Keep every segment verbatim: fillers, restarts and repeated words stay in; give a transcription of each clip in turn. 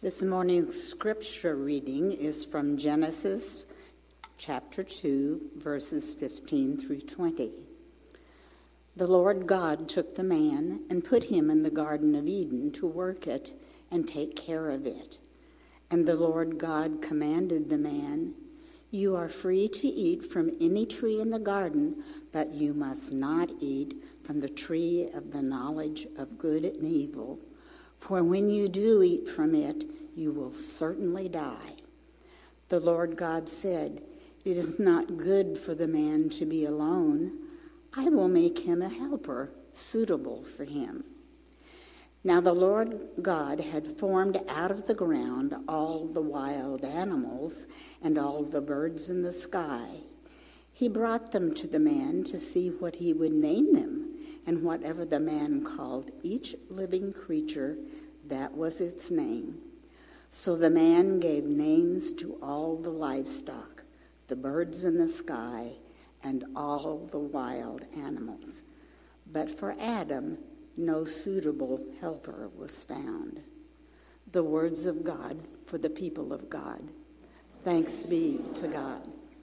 This morning's scripture reading is from Genesis chapter two, verses fifteen through twenty. The Lord God took the man and put him in the Garden of Eden to work it and take care of it. And the Lord God commanded the man, "You are free to eat from any tree in the garden, but you must not eat from the tree of the knowledge of good and evil. For when you do eat from it, you will certainly die." The Lord God said, "It is not good for the man to be alone. I will make him a helper suitable for him." Now the Lord God had formed out of the ground all the wild animals and all the birds in the sky. He brought them to the man to see what he would name them, and whatever the man called each living creature, that was its name. So the man gave names to all the livestock, the birds in the sky, and all the wild animals. But for Adam, no suitable helper was found. The words of God for the people of God. Thanks be to God.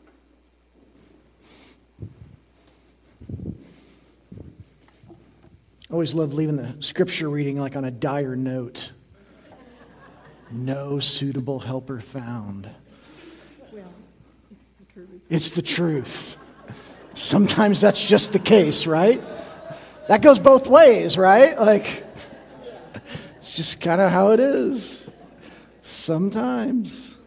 I always love leaving the scripture reading like on a dire note. No suitable helper found. Well, it's the truth. It's the truth. Sometimes that's just the case, right? That goes both ways, right? Like, it's just kind of how it is. Sometimes.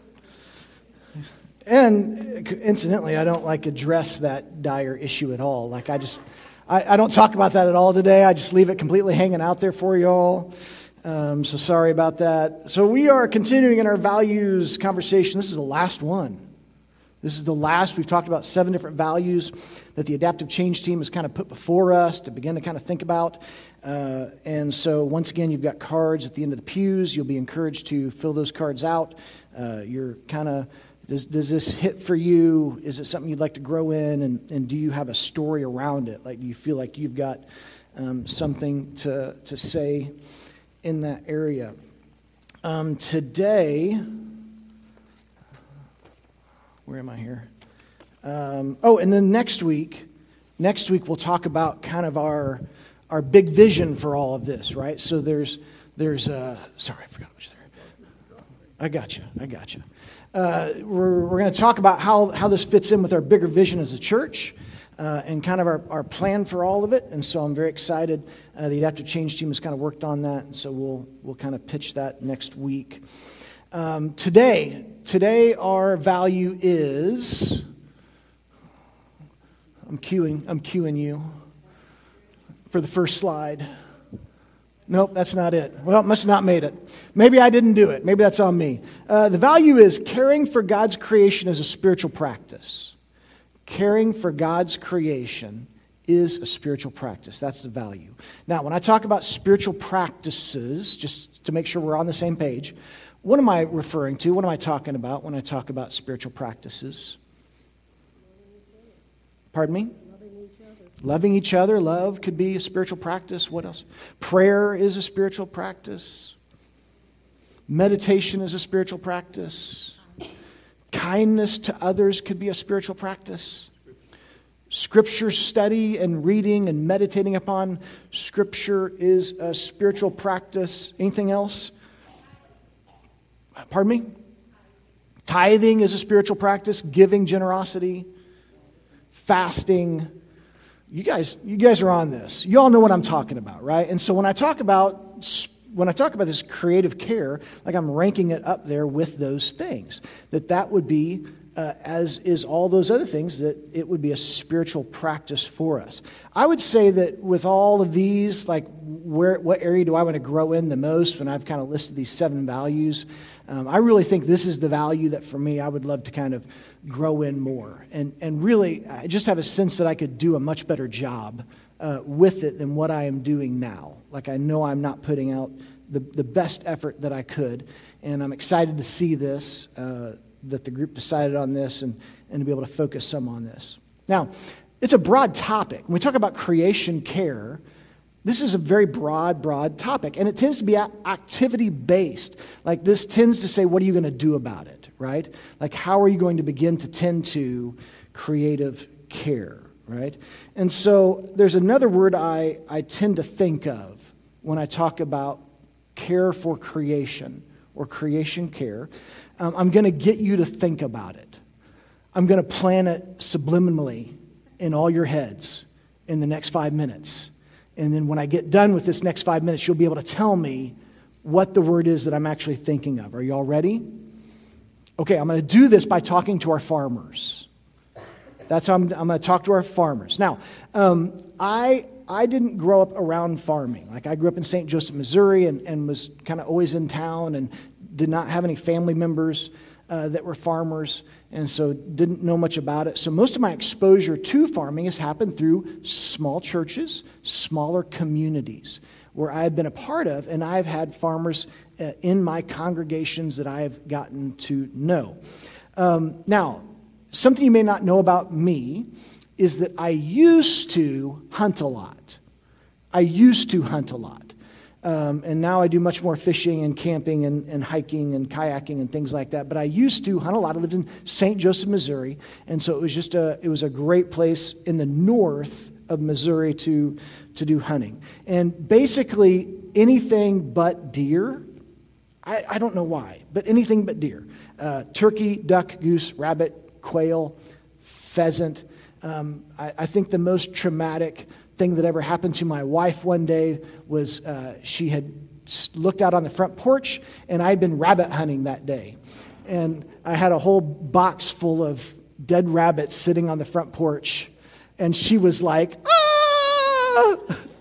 And incidentally, I don't like address that dire issue at all. Like, I just... I, I don't talk about that at all today. I just leave it completely hanging out there for you all. Um, so sorry about that. So we are continuing in our values conversation. This is the last one. This is the last. We've talked about seven different values that the Adaptive Change team has kind of put before us to begin to kind of think about. Uh, and so once again, you've got cards at the end of the pews. You'll be encouraged to fill those cards out. Uh, you're kind of... Does does this hit for you? Is it something you'd like to grow in? And, and do you have a story around it? Like, do you feel like you've got um, something to, to say in that area? Um, today, where am I here? Um, oh, and then next week, next week we'll talk about kind of our our big vision for all of this, right? So there's, there's uh, sorry, I forgot what was there. I got you, I got you. Uh, we're we're going to talk about how, how this fits in with our bigger vision as a church uh, and kind of our, our plan for all of it. And so I'm very excited. Uh, the Adaptive Change team has kind of worked on that, and so we'll we'll kind of pitch that next week. Um, today, today our value is. I'm cueing. I'm cueing you for the first slide. Nope, that's not it. Well, must have not made it. Maybe I didn't do it. Maybe that's on me. Uh, the value is caring for God's creation as a spiritual practice. Caring for God's creation is a spiritual practice. That's the value. Now, when I talk about spiritual practices, just to make sure we're on the same page, what am I referring to? What am I talking about when I talk about spiritual practices? Pardon me? Loving each other. Love could be a spiritual practice. What else? Prayer is a spiritual practice. Meditation is a spiritual practice. Kindness to others could be a spiritual practice. Scripture study and reading and meditating upon Scripture is a spiritual practice. Anything else? Pardon me? Tithing is a spiritual practice. Giving, generosity, fasting. You guys, you guys are on this. You all know what I'm talking about, right? And so when I talk about when I talk about this creative care, like I'm ranking it up there with those things. That that would be, uh, as is all those other things, that it would be a spiritual practice for us. I would say that with all of these, like where what area do I want to grow in the most? When I've kind of listed these seven values, um, I really think this is the value that for me I would love to kind of grow in more. And and really, I just have a sense that I could do a much better job uh, with it than what I am doing now. Like, I know I'm not putting out the, the best effort that I could. And I'm excited to see this, uh, that the group decided on this and, and to be able to focus some on this. Now, it's a broad topic. When we talk about creation care, This is a very broad, broad topic, and it tends to be activity-based. Like this tends to say, what are you going to do about it, right? Like how are you going to begin to tend to creative care, right? And so there's another word I, I tend to think of when I talk about care for creation or creation care. Um, I'm going to get you to think about it. I'm going to plant it subliminally in all your heads in the next five minutes. And then when I get done with this next five minutes, you'll be able to tell me what the word is that I'm actually thinking of. Are you all ready? Okay, I'm going to do this by talking to our farmers. That's how I'm, I'm going to talk to our farmers. Now, um, I I didn't grow up around farming. Like I grew up in Saint Joseph, Missouri, and, and was kind of always in town and did not have any family members uh, that were farmers, and so didn't know much about it. So most of my exposure to farming has happened through small churches, smaller communities, where I've been a part of, and I've had farmers uh, in my congregations that I've gotten to know. Um, now, something you may not know about me is that I used to hunt a lot. I used to hunt a lot. Um, and now I do much more fishing and camping and, and hiking and kayaking and things like that. But I used to hunt a lot. I lived in Saint Joseph, Missouri. And so it was just a, it was a great place in the north of Missouri to, to do hunting. And basically anything but deer, I, I don't know why, but anything but deer. Uh, turkey, duck, goose, rabbit, quail, pheasant. Um, I, I think the most traumatic thing that ever happened to my wife one day was uh, she had looked out on the front porch, and I'd been rabbit hunting that day. And I had a whole box full of dead rabbits sitting on the front porch, and she was like, ah,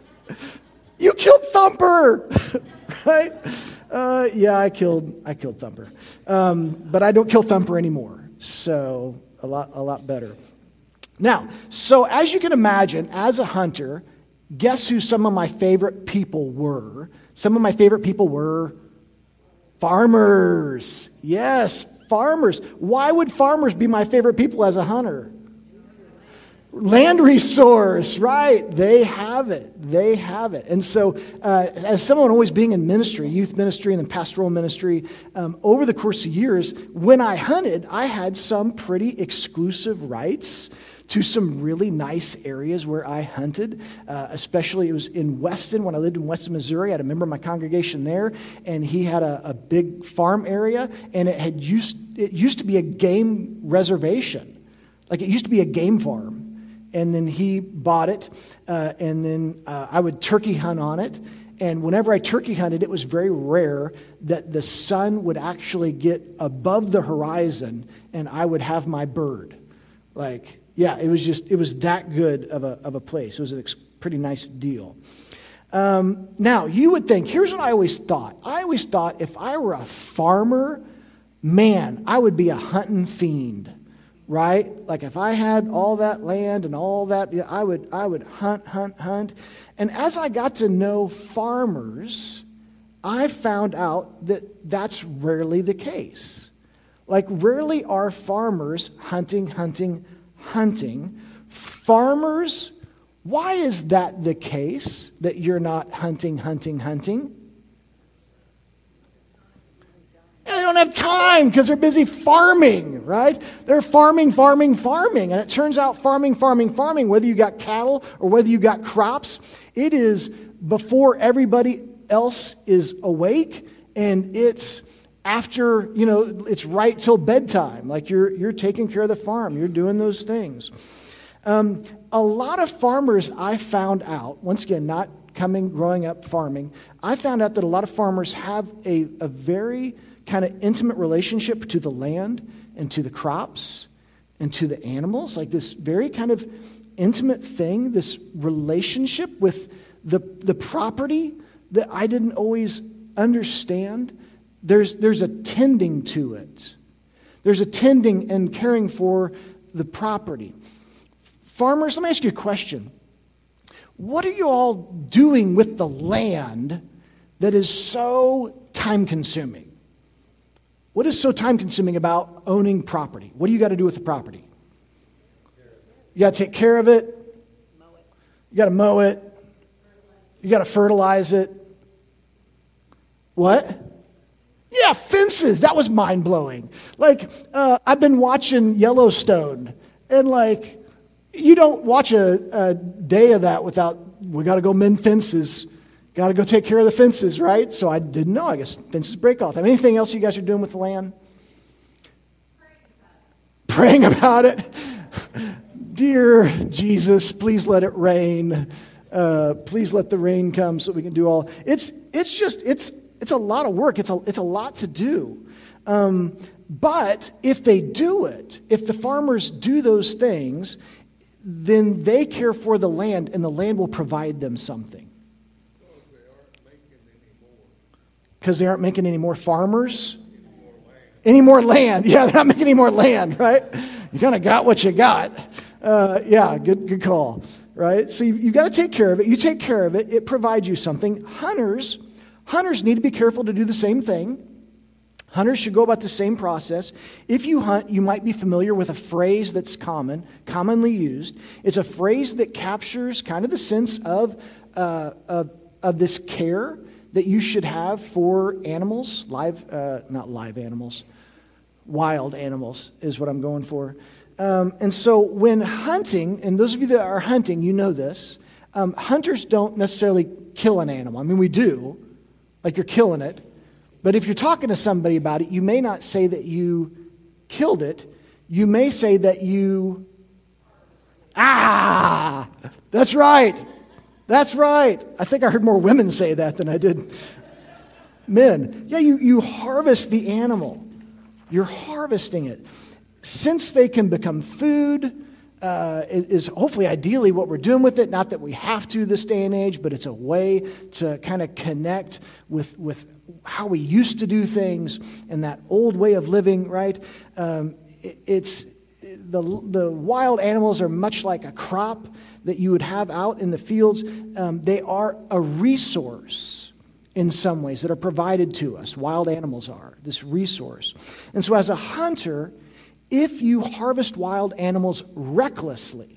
you killed Thumper, right? Uh, yeah, I killed I killed Thumper. Um, but I don't kill Thumper anymore, so a lot a lot better. Now, so as you can imagine, as a hunter, guess who some of my favorite people were? Some of my favorite people were farmers. Yes, farmers. Why would farmers be my favorite people as a hunter? Land resource, right. They have it. They have it. And so uh, as someone always being in ministry, youth ministry and then pastoral ministry, um, over the course of years, when I hunted, I had some pretty exclusive rights to some really nice areas where I hunted, uh, especially it was in Weston. When I lived in Weston, Missouri, I had a member of my congregation there, and he had a, a big farm area, and it had used it used to be a game reservation. Like it used to be a game farm. And then he bought it, uh, and then uh, I would turkey hunt on it. And whenever I turkey hunted, it was very rare that the sun would actually get above the horizon and I would have my bird. Like, yeah, it was just, it was that good of a, of a place. It was a ex- pretty nice deal. Um, now, you would think, here's what I always thought. I always thought if I were a farmer, man, I would be a hunting fiend. Right? Like if I had all that land and all that, you know, I would I would hunt, hunt, hunt. And as I got to know farmers, I found out that that's rarely the case. Like rarely are farmers hunting, hunting, hunting. Farmers, why is that the case that you're not hunting, hunting, hunting? They don't have time because they're busy farming, right? They're farming, farming, farming. And it turns out farming, farming, farming, whether you got cattle or whether you got crops, it is before everybody else is awake, and it's after, you know, it's right till bedtime. Like you're you're taking care of the farm. You're doing those things. Um, a lot of farmers, I found out, once again, not coming, growing up farming, I found out that a lot of farmers have a, a very kind of intimate relationship to the land and to the crops and to the animals, like this very kind of intimate thing, this relationship with the the property that I didn't always understand. There's there's a tending to it. There's a tending and caring for the property. Farmers, let me ask you a question. What are you all doing with the land that is so time-consuming? What is so time-consuming about owning property? What do you got to do with the property? You got to take care of it. You got to mow it. You got to fertilize it. What? Yeah, fences. That was mind-blowing. Like, uh, I've been watching Yellowstone, and like, you don't watch a, a day of that without, we got to go mend fences. Got to go take care of the fences, right? So I didn't know. I guess fences break all the time. Anything else you guys are doing with the land? Praying about it. Dear Jesus, please let it rain. Uh, please let the rain come so we can do all. It's it's just it's it's a lot of work. It's a it's a lot to do. Um, but if they do it, if the farmers do those things, then they care for the land, and the land will provide them something. Because they aren't making any more farmers? Any more land. Yeah, they're not making any more land, right? You kind of got what you got. Uh, yeah, good good call, right? So you, you've got to take care of it. You take care of it. It provides you something. Hunters, hunters need to be careful to do the same thing. Hunters should go about the same process. If you hunt, you might be familiar with a phrase that's common, commonly used. It's a phrase that captures kind of the sense of, uh, of, of this care that you should have for animals, live, uh, not live animals, wild animals is what I'm going for. Um, and so when hunting, and those of you that are hunting, you know this, um, hunters don't necessarily kill an animal. I mean, we do, like you're killing it. But if you're talking to somebody about it, you may not say that you killed it. You may say that you, ah, that's right. That's right. I think I heard more women say that than I did men. Yeah, you, you harvest the animal. You're harvesting it. Since they can become food, uh, it is hopefully ideally what we're doing with it. Not that we have to this day and age, but it's a way to kind of connect with, with how we used to do things and that old way of living, right? Um, it, it's the, the wild animals are much like a crop that you would have out in the fields. Um, they are a resource in some ways that are provided to us. Wild animals are this resource. And so as a hunter, if you harvest wild animals recklessly,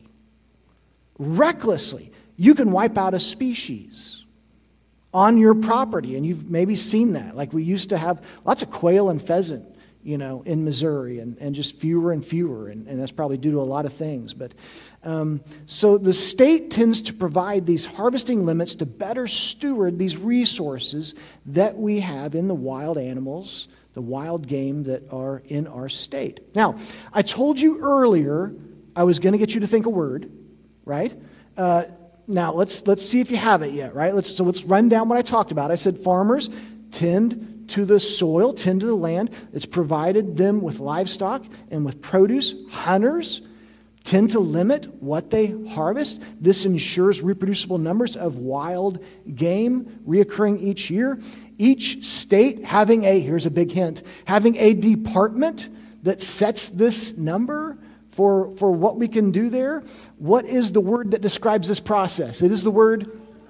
recklessly, you can wipe out a species on your property. And you've maybe seen that. Like we used to have lots of quail and pheasant, you know, in Missouri, and, and just fewer and fewer. And, and that's probably due to a lot of things. But um, so the state tends to provide these harvesting limits to better steward these resources that we have in the wild animals, the wild game that are in our state. Now, I told you earlier I was going to get you to think a word, right? Uh, now, let's let's see if you have it yet, right? Let's so let's run down what I talked about. I said farmers tend to the soil, tend to the land. It's provided them with livestock and with produce. Hunters tend to limit what they harvest. This ensures reproducible numbers of wild game reoccurring each year. Each state having a, here's a big hint, having a department that sets this number for, for what we can do there. What is the word that describes this process? It is the word?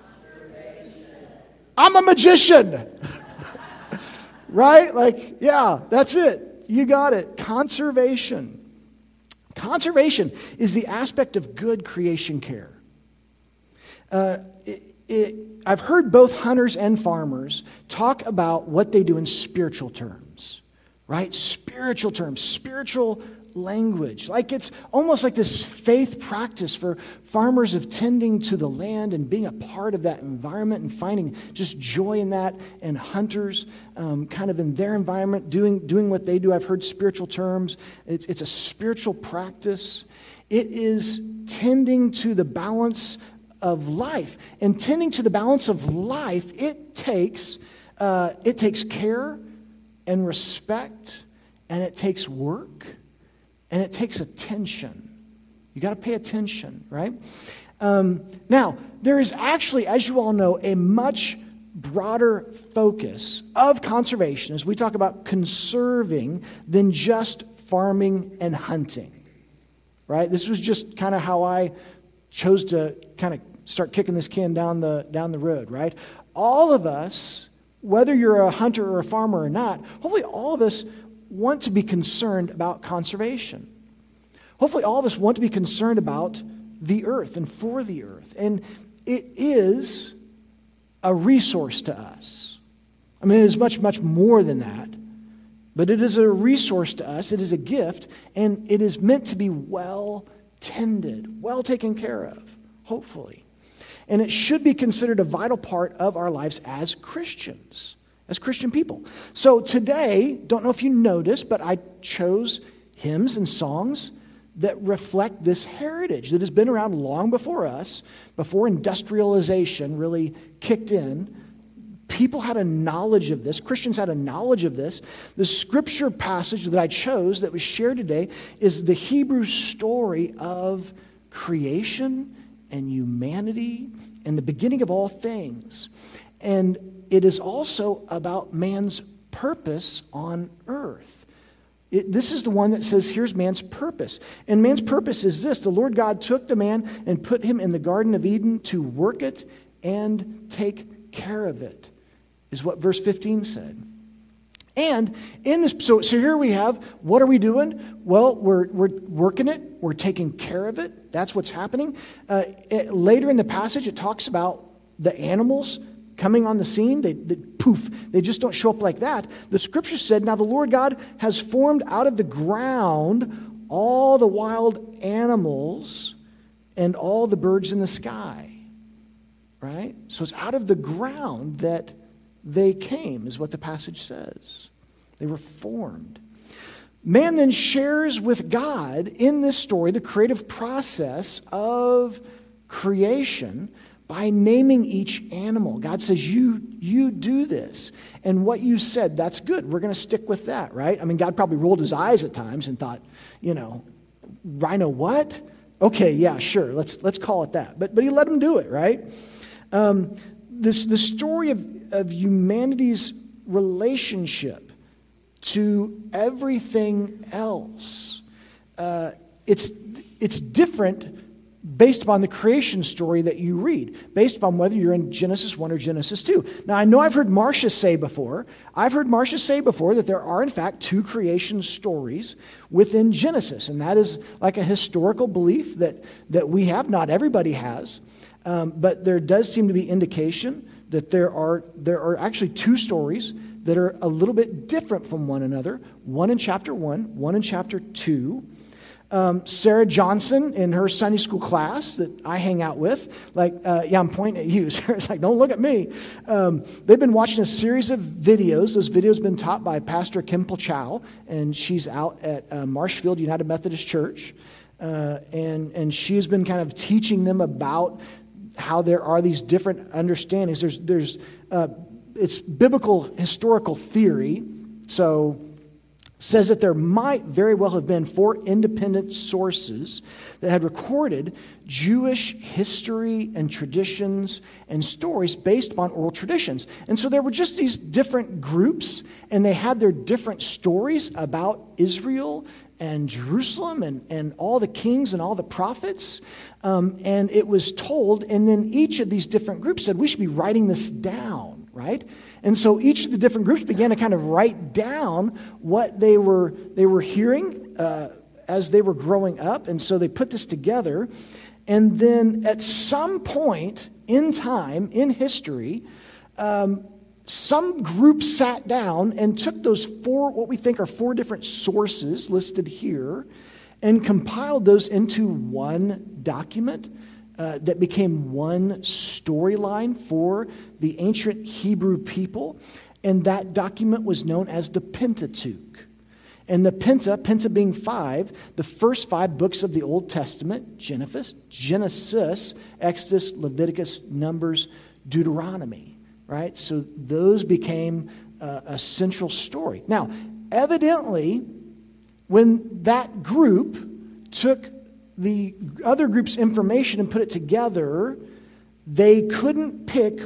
I'm a magician. Right? Like, yeah, that's it. You got it. Conservation. Conservation is the aspect of good creation care. Uh, it, it, I've heard both hunters and farmers talk about what they do in spiritual terms, right? Spiritual terms, spiritual language. Like it's almost like this faith practice for farmers of tending to the land and being a part of that environment and finding just joy in that, and hunters um, kind of in their environment doing, doing what they do. I've heard spiritual terms. It's, it's a spiritual practice. It is tending to the balance of life. And tending to the balance of life, it takes uh, it takes care and respect, and it takes work, and it takes attention. You got to pay attention, right? Um, now, there is actually, as you all know, a much broader focus of conservation as we talk about conserving than just farming and hunting, right? This was just kind of how I chose to kind of start kicking this can down the down the road, right? All of us, whether you're a hunter or a farmer or not, hopefully all of us want to be concerned about conservation. Hopefully all of us want to be concerned about the earth and for the earth. And it is a resource to us. I mean, it is much, much more than that. But it is a resource to us. It is a gift. And it is meant to be well tended, well taken care of, hopefully. And it should be considered a vital part of our lives as Christians, as Christian people. So today, don't know if you noticed, but I chose hymns and songs that reflect this heritage that has been around long before us, before industrialization really kicked in. People had a knowledge of this. Christians had a knowledge of this. The scripture passage that I chose that was shared today is the Hebrew story of creation and humanity and the beginning of all things. And it is also about man's purpose on earth. It, this is the one that says, here's man's purpose. And man's purpose is this: the Lord God took the man and put him in the Garden of Eden to work it and take care of it, is what verse fifteen said. And in this, so, so here we have, what are we doing? Well, we're, we're working it. We're taking care of it. That's what's happening. Uh, it, later in the passage, it talks about the animals coming on the scene. They, they poof, they just don't show up like that. The scripture said, now the Lord God has formed out of the ground all the wild animals and all the birds in the sky. Right? So it's out of the ground that they came, is what the passage says. They were formed. Man then shares with God in this story the creative process of creation by naming each animal. God says, you, you do this. And what you said, that's good. We're going to stick with that, right? I mean, God probably rolled his eyes at times and thought, you know, rhino what? Okay, yeah, sure, let's let's call it that. But but he let him do it, right? Um, this the story of, of humanity's relationship to everything else. Uh, it's it's different based upon the creation story that you read, based upon whether you're in Genesis one or Genesis two. Now, I know I've heard Marcia say before, I've heard Marcia say before that there are, in fact, two creation stories within Genesis, and that is like a historical belief that, that we have. Not everybody has, um, but there does seem to be indication that there are, there are actually two stories that are a little bit different from one another, one in chapter one, one in chapter two. Um, Sarah Johnson, in her Sunday school class that I hang out with, like, uh, yeah, I'm pointing at you. Sarah's like, don't look at me. Um, they've been watching a series of videos. Those videos have been taught by Pastor Kim Chow, and she's out at uh, Marshfield United Methodist Church. Uh, and, and she has been kind of teaching them about how there are these different understandings. There's, there's, uh, it's biblical historical theory, so says that there might very well have been four independent sources that had recorded Jewish history and traditions and stories based upon oral traditions. And so there were just these different groups, and they had their different stories about Israel and Jerusalem and, and all the kings and all the prophets. Um, and it was told, and then each of these different groups said, we should be writing this down, right? And so each of the different groups began to kind of write down what they were they were hearing uh, as they were growing up. And so they put this together. And then at some point in time, in history, um, some group sat down and took those four, what we think are four different sources listed here, and compiled those into one document. Uh, that became one storyline for the ancient Hebrew people. And that document was known as the Pentateuch. And the Penta, Penta being five, the first five books of the Old Testament, Genesis, Genesis, Exodus, Leviticus, Numbers, Deuteronomy, right? So those became uh, a central story. Now, evidently, when that group took the other group's information and put it together, they couldn't pick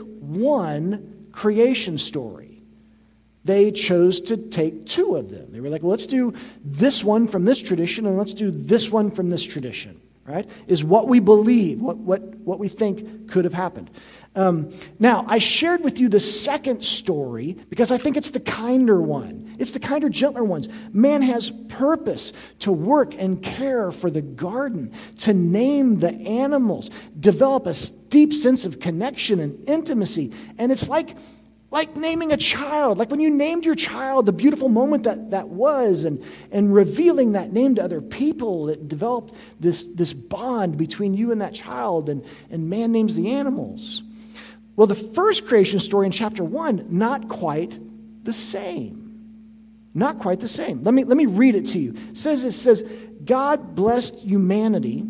one creation story. They chose to take two of them. They were like, well, let's do this one from this tradition and let's do this one from this tradition, right? Is what we believe, what, what, what we think could have happened. Um, now, I shared with you the second story because I think it's the kinder one. It's the kinder, gentler ones. Man has purpose to work and care for the garden, to name the animals, develop a deep sense of connection and intimacy. And it's like, like naming a child, like when you named your child, the beautiful moment that that was, and, and revealing that name to other people, it developed this, this bond between you and that child, and, and man names the animals. Well, the first creation story in chapter one, not quite the same. Not quite the same. Let me, let me read it to you. It says, it says, God blessed humanity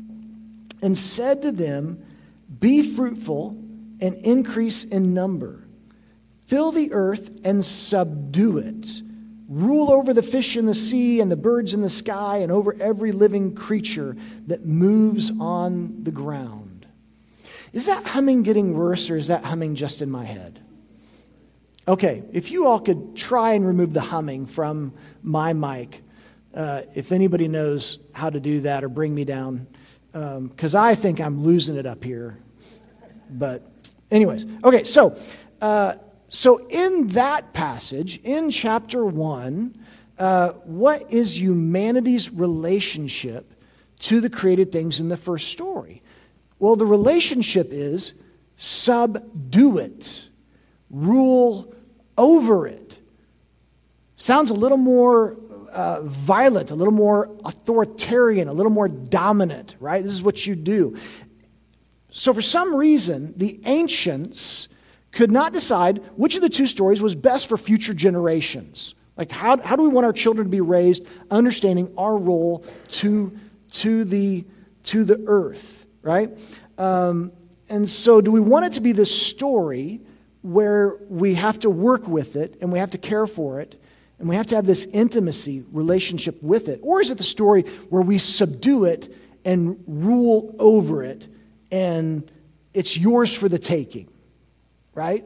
and said to them, be fruitful and increase in number. Fill the earth and subdue it. Rule over the fish in the sea and the birds in the sky and over every living creature that moves on the ground. Is that humming getting worse, or is that humming just in my head? Okay, if you all could try and remove the humming from my mic, uh, if anybody knows how to do that or bring me down, because um, I think I'm losing it up here. But anyways, okay, so uh, so in that passage, in chapter one, uh, what is humanity's relationship to the created things in the first story? Well, the relationship is subdue it, rule over it. Sounds a little more uh, violent, a little more authoritarian, a little more dominant, right? This is what you do. So for some reason, the ancients could not decide which of the two stories was best for future generations. Like, how, how do we want our children to be raised, understanding our role to, to, the, to the earth? Right? Um, and so do we want it to be this story where we have to work with it and we have to care for it and we have to have this intimacy relationship with it? Or is it the story where we subdue it and rule over it and it's yours for the taking? Right?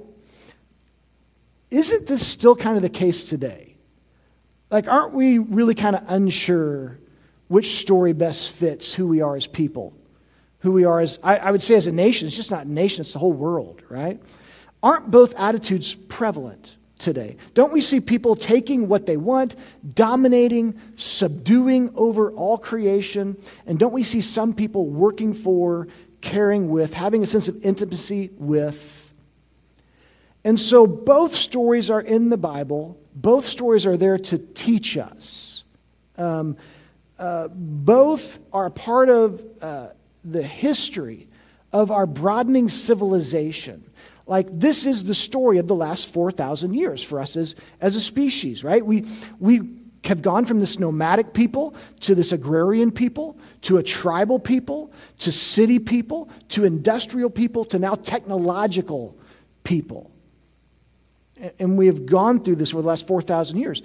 Isn't this still kind of the case today? Like, aren't we really kind of unsure which story best fits who we are as people? Who we are as, I, I would say as a nation. It's just not a nation, it's the whole world, right? Aren't both attitudes prevalent today? Don't we see people taking what they want, dominating, subduing over all creation? And don't we see some people working for, caring with, having a sense of intimacy with? And so both stories are in the Bible. Both stories are there to teach us. Um, uh, both are part of Uh, the history of our broadening civilization. Like, this is the story of the last four thousand years for us as, as a species, right? We, we have gone from this nomadic people to this agrarian people, to a tribal people, to city people, to industrial people, to now technological people. And we have gone through this over the last four thousand years.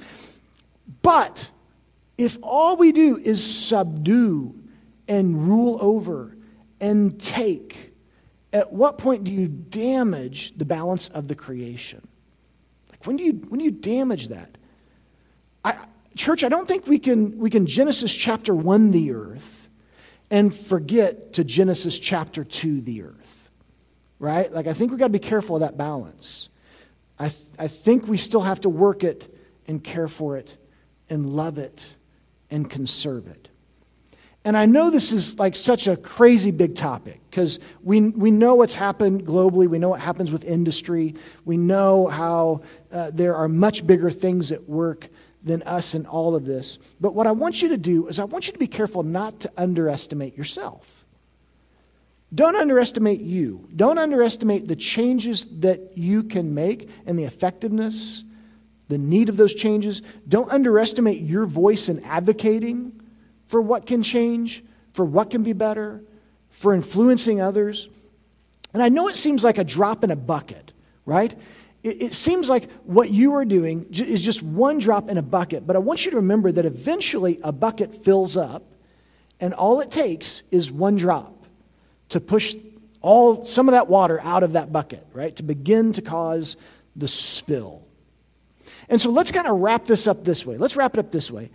But if all we do is subdue and rule over and take, at what point do you damage the balance of the creation? Like, when do you when do you damage that? I, church, I don't think we can we can Genesis chapter one the earth and forget to Genesis chapter two the earth. Right? Like, I think we've got to be careful of that balance. I th- I think we still have to work it and care for it and love it and conserve it. And I know this is like such a crazy big topic because we we know what's happened globally. We know what happens with industry. We know how uh, there are much bigger things at work than us in all of this. But what I want you to do is I want you to be careful not to underestimate yourself. Don't underestimate you. Don't underestimate the changes that you can make and the effectiveness, the need of those changes. Don't underestimate your voice in advocating for what can change, for what can be better, for influencing others. And I know it seems like a drop in a bucket, right? It, it seems like what you are doing is just one drop in a bucket, but I want you to remember that eventually a bucket fills up, and all it takes is one drop to push all some of that water out of that bucket, right? To begin to cause the spill. And so let's kind of wrap this up this way. Let's wrap it up this way.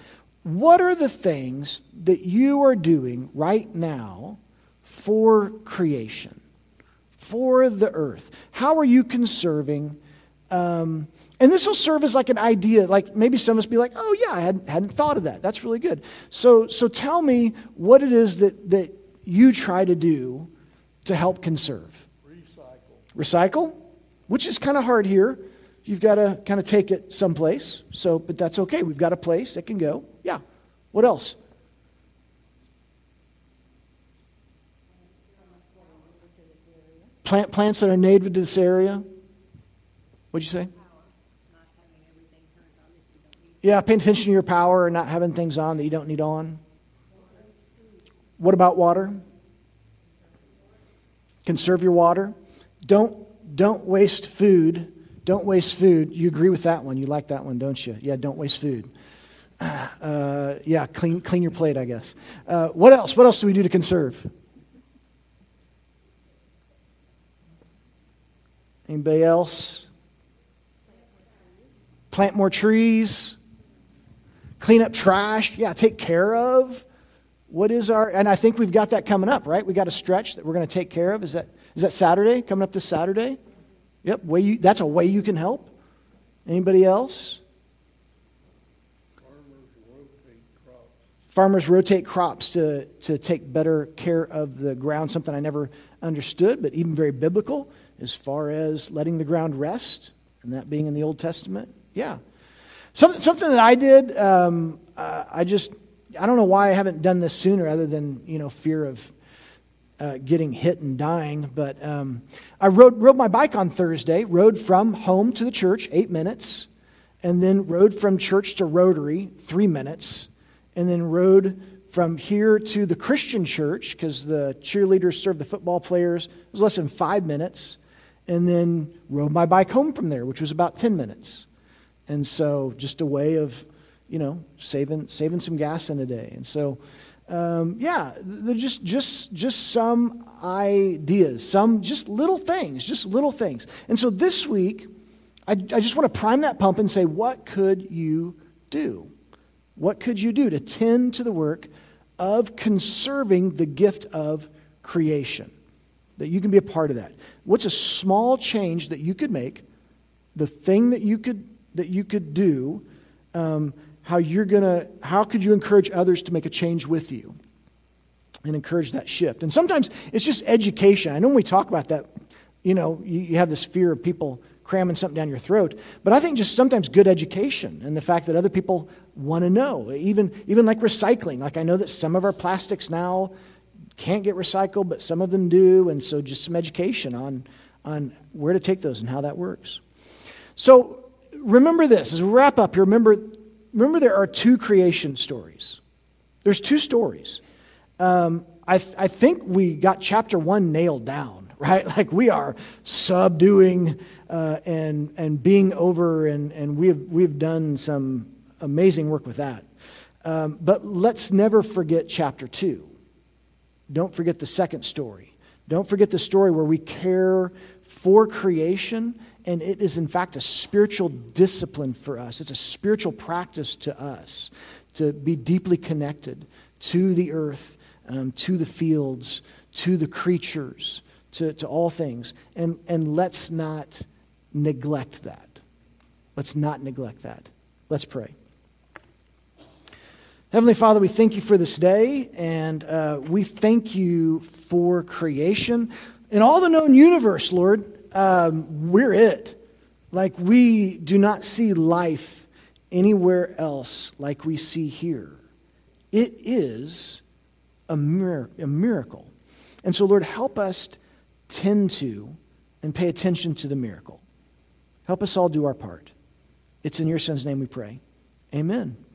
what are the things that you are doing right now for creation, for the earth? How are you conserving? Um, and this will serve as like an idea, like maybe some of us be like, oh yeah, I hadn't, hadn't thought of that. That's really good. So so tell me what it is that, that you try to do to help conserve. Recycle. Recycle? Which is kind of hard here. You've got to kind of take it someplace. So, but that's okay. We've got a place it can go. Yeah. What else? Plant plants that are native to this area. What'd you say? Yeah, paying attention to your power and not having things on that you don't need on. What about water? Conserve your water. Don't don't waste food. Don't waste food. You agree with that one. You like that one, don't you? Yeah, don't waste food. Uh, yeah, clean clean your plate, I guess. Uh, what else? What else do we do to conserve? Anybody else? Plant more trees. Clean up trash. Yeah, take care of. What is our, and I think we've got that coming up, right? We got a stretch that we're going to take care of. Is that is that Saturday? Coming up this Saturday? Yep, way you, that's a way you can help. Anybody else? Farmers rotate crops. Farmers rotate crops to, to take better care of the ground, something I never understood, but even very biblical as far as letting the ground rest, and that being in the Old Testament. Yeah. Something, something that I did, um, uh, I just, I don't know why I haven't done this sooner other than, you know, fear of uh, getting hit and dying. But um, I rode, rode my bike on Thursday, rode from home to the church, eight minutes, and then rode from church to Rotary, three minutes, and then rode from here to the Christian church, because the cheerleaders served the football players. It was less than five minutes, and then rode my bike home from there, which was about ten minutes. And so just a way of, you know, saving saving some gas in a day. And so, um, yeah, they're just just just some ideas, some just little things, just little things. And so this week, I, I just want to prime that pump and say, what could you do? What could you do to tend to the work of conserving the gift of creation? That you can be a part of that. What's a small change that you could make? The thing that you could that you could do, um, how you're gonna, how could you encourage others to make a change with you and encourage that shift? And sometimes it's just education. I know when we talk about that, you know, you, you have this fear of people cramming something down your throat, but I think just sometimes good education and the fact that other people want to know, even even like recycling. Like I know that some of our plastics now can't get recycled, but some of them do, and so just some education on on where to take those and how that works. So. Remember this, as we wrap up here, remember, remember there are two creation stories. There's two stories. Um, I, th- I think we got chapter one nailed down, right? Like we are subduing uh, and and being over, and, and we have, we've done some amazing work with that. Um, but let's never forget chapter two. Don't forget the second story. Don't forget the story where we care for creation. And it is, in fact, a spiritual discipline for us. It's a spiritual practice to us to be deeply connected to the earth, um, to the fields, to the creatures, to, to all things. And, and let's not neglect that. Let's not neglect that. Let's pray. Heavenly Father, we thank you for this day, and uh, we thank you for creation. In all the known universe, Lord, Um, we're it. Like we do not see life anywhere else like we see here. It is a, mir- a miracle. And so, Lord, help us tend to and pay attention to the miracle. Help us all do our part. It's in your Son's name we pray. Amen.